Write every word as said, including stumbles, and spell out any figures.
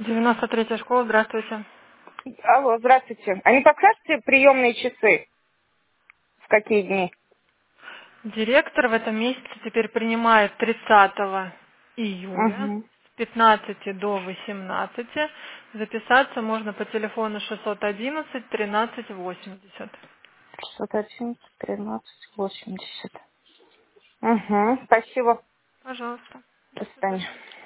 девяносто третья школа, здравствуйте. Алло, здравствуйте. А не подскажете приемные часы? В какие дни? Директор в этом месяце теперь принимает тридцатого июля Угу. с пятнадцати до восемнадцати. Записаться можно по телефону шестьсот одиннадцать тринадцать восемьдесят. шестьсот одиннадцать тринадцать восемьдесят. Угу. Спасибо. Пожалуйста. До До свидания. свидания.